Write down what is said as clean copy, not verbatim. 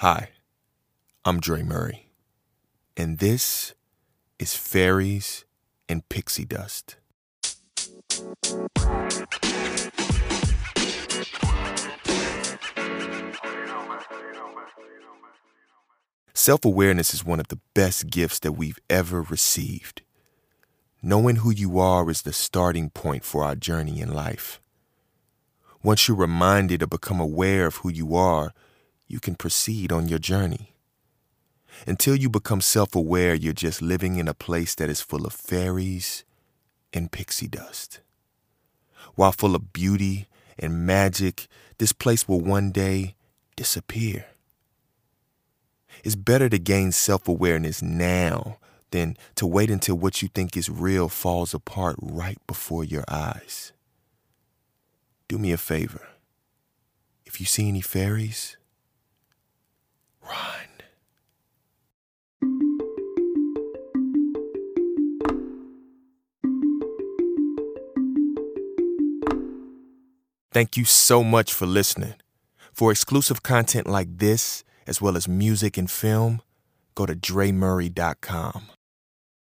Hi, I'm Dre Murray, and this is Fairies and Pixie Dust. Self-awareness is one of the best gifts that we've ever received. Knowing who you are is the starting point for our journey in life. Once you're reminded or become aware of who you are, you can proceed on your journey. Until you become self-aware, you're just living in a place that is full of fairies and pixie dust. While full of beauty and magic, this place will one day disappear. It's better to gain self-awareness now than to wait until what you think is real falls apart right before your eyes. Do me a favor. If you see any fairies, run. Thank you so much for listening. For exclusive content like this, as well as music and film, go to DreMurray.com.